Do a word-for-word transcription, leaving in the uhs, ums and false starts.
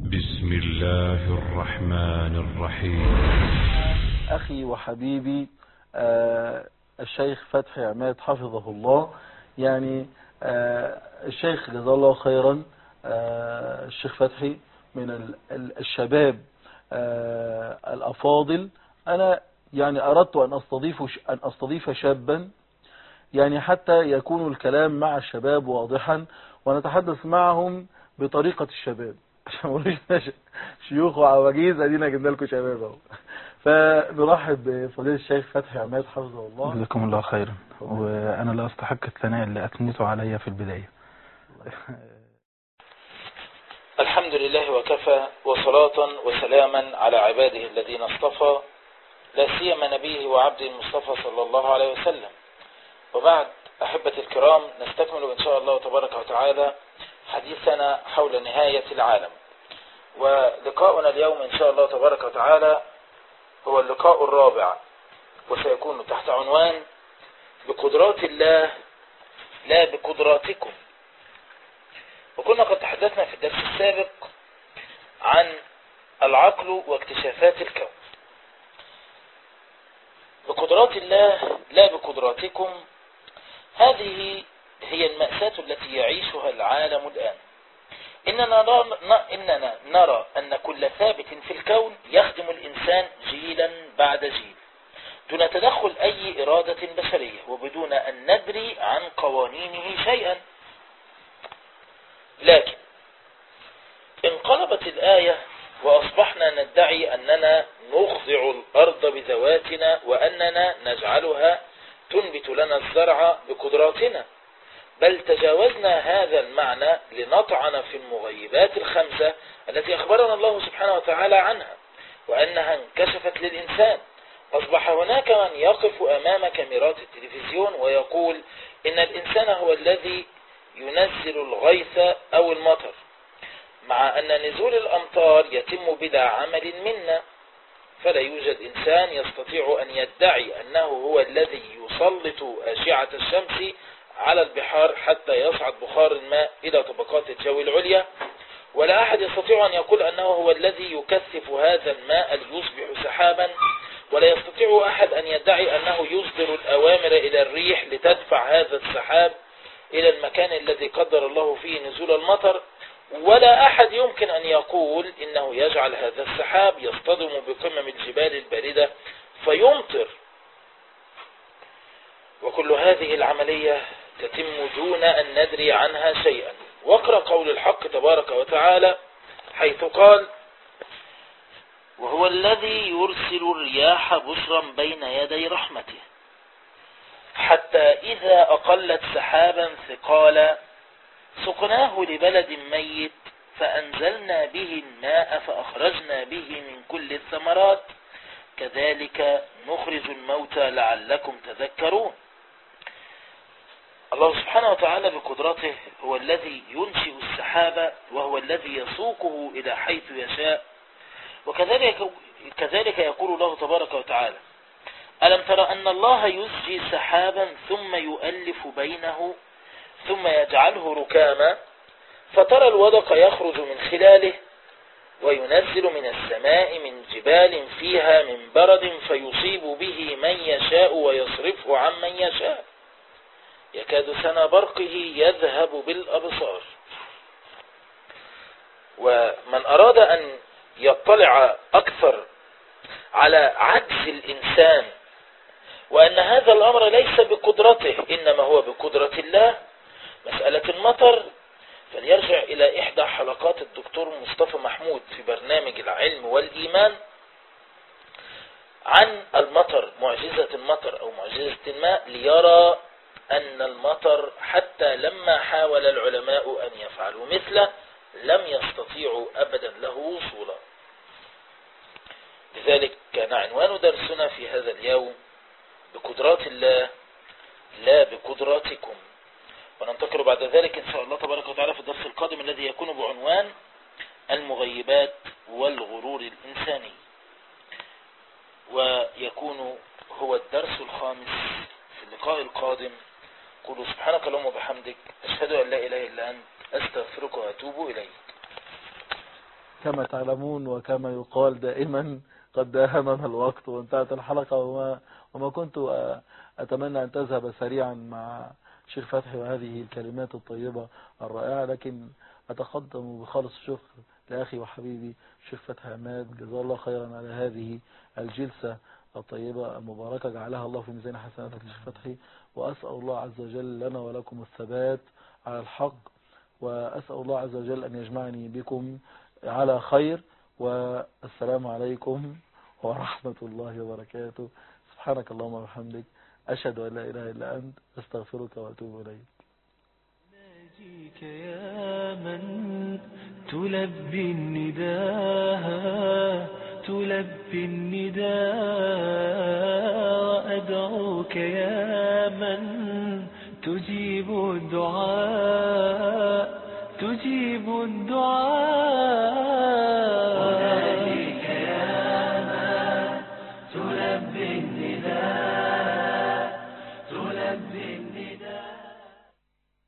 بسم الله الرحمن الرحيم. أخي وحبيبي آه الشيخ فتحي عماد حفظه الله، يعني آه الشيخ جزاه الله خيرا. آه الشيخ فتحي من الشباب آه الأفاضل. أنا يعني أردت أن أستضيف أن أستضيف شابا، يعني حتى يكون الكلام مع الشباب واضحا ونتحدث معهم بطريقة الشباب، عشان ما نقولش شيوخ وعواجيز، ادينا جبنا لكم شباب اهو. فنرحب بفضيلة الشيخ فتحي عماد حفظه الله. جزاكم الله خيرا، وانا لا استحق الثناء اللي اثنيته علي في البداية. الحمد لله وكفى، وصلاة وسلاما على عباده الذين اصطفى، لا سيما نبيه وعبده المصطفى صلى الله عليه وسلم. وبعد، أحبتي الكرام، نستكمل إن شاء الله تبارك وتعالى حديثنا حول نهاية العالم. ولقاؤنا اليوم إن شاء الله تبارك وتعالى هو اللقاء الرابع، وسيكون تحت عنوان بقدرات الله لا بقدراتكم. وكنا قد تحدثنا في الدرس السابق عن العقل واكتشافات الكون. بقدرات الله لا بقدراتكم، هذه هي المأساة التي يعيشها العالم الآن. إننا نرى, إننا نرى أن كل ثابت في الكون يخدم الإنسان جيلا بعد جيل دون تدخل أي إرادة بشرية، وبدون أن ندري عن قوانينه شيئا. لكن انقلبت الآية وأصبحنا ندعي أننا نخضع الأرض بذواتنا، وأننا نجعلها تنبت لنا الزرع بقدراتنا، بل تجاوزنا هذا المعنى لنطعن في المغيبات الخمسة التي أخبرنا الله سبحانه وتعالى عنها وأنها انكشفت للإنسان. أصبح هناك من يقف أمام كاميرات التلفزيون ويقول إن الإنسان هو الذي ينزل الغيث أو المطر، مع أن نزول الأمطار يتم بلا عمل منا. فلا يوجد إنسان يستطيع أن يدعي أنه هو الذي يسلط أشعة الشمس على البحار حتى يصعد بخار الماء إلى طبقات الجو العليا، ولا أحد يستطيع أن يقول أنه هو الذي يكثف هذا الماء ليصبح سحابا، ولا يستطيع أحد أن يدعي أنه يصدر الأوامر إلى الريح لتدفع هذا السحاب إلى المكان الذي قدر الله فيه نزول المطر، ولا أحد يمكن أن يقول إنه يجعل هذا السحاب يصطدم بقمم الجبال الباردة فيمطر. وكل هذه العملية تتم دون أن ندري عنها شيئا. واقرأ قول الحق تبارك وتعالى حيث قال: وهو الذي يرسل الرياح بشرا بين يدي رحمته حتى إذا أقلت سحابا ثقالا سقناه لبلد ميت فأنزلنا به الماء فأخرجنا به من كل الثمرات كذلك نخرج الموتى لعلكم تذكرون. الله سبحانه وتعالى بقدرته هو الذي ينشئ السحاب، وهو الذي يسوقه إلى حيث يشاء. وكذلك كذلك يقول الله تبارك وتعالى: ألم ترى أن الله يزجي سحابا ثم يؤلف بينه ثم يجعله ركاما فترى الودق يخرج من خلاله وينزل من السماء من جبال فيها من برد فيصيب به من يشاء ويصرفه عن من يشاء يكاد سنا برقه يذهب بالأبصار. ومن أراد أن يطلع أكثر على عجز الإنسان وأن هذا الأمر ليس بقدرته إنما هو بقدرة الله، مسألة المطر، فليرجع إلى إحدى حلقات الدكتور مصطفى محمود في برنامج العلم والإيمان عن المطر، معجزة المطر أو معجزة الماء، ليرى أن المطر حتى لما حاول العلماء أن يفعلوا مثله لم يستطيعوا أبدا له وصولا. لذلك كان عنوان درسنا في هذا اليوم بقدرات الله لا بقدراتكم. وننتقل بعد ذلك إن شاء الله تبارك وتعالى في الدرس القادم الذي يكون بعنوان المغيبات والغرور الإنساني، ويكون هو الدرس الخامس في اللقاء القادم. قولوا سبحانك اللهم وبحمدك، أشهد أن لا إله إلا أنت، أستغفرك وأتوب إليك. كما تعلمون وكما يقال دائما قد داهمنا الوقت وانتهت الحلقة، وما, وما كنت أتمنى أن تذهب سريعا مع شيخ فتحي وهذه الكلمات الطيبة الرائعة، لكن أتقدم بخالص الشكر لأخي وحبيبي شيخ فتحي عماد، جزاه الله خيرا على هذه الجلسة الطيبة المباركة، جعلها الله في ميزان حسناتك شيخ فتحي. وأسأل الله عز وجل لنا ولكم الثبات على الحق، وأسأل الله عز وجل أن يجمعني بكم على خير، والسلام عليكم ورحمة الله وبركاته. سبحانك اللهم وبحمدك، أشهد أن لا إله إلا أنت، أستغفرك وأتوب إليك. ناجيك يا من تلبي النداء تلبي النداء، أدعوك يا من تجيب الدعاء تجيب الدعاء.